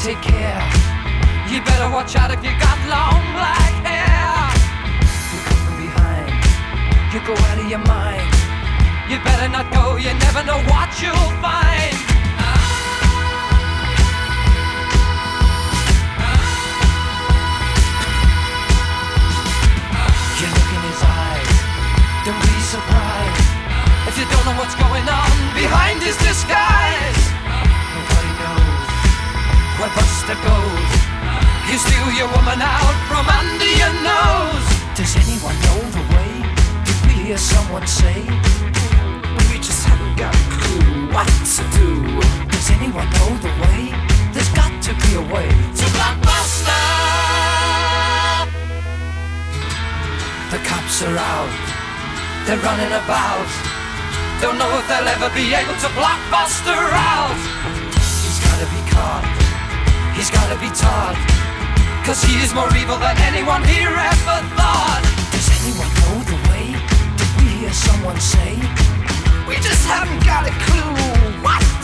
take care. You better watch out if you got long black hair. You come from behind, you go out of your mind. You better not go, you never know what you'll find. You look in his eyes, don't be surprised if you don't know what's going on behind his disguise. Nobody knows where Buster goes. You steal your woman out from under your nose. Does anyone know the way? Did we hear someone say? We just haven't got a clue what to do. Does anyone know the way? There's got to be a way to Blockbuster. The cops are out, they're running about. Don't know if they'll ever be able to block Buster out. He's gotta be caught, he's gotta be taught, 'cause he is more evil than anyone here ever thought. Does anyone know the way? Did we hear someone say? We just haven't got a clue what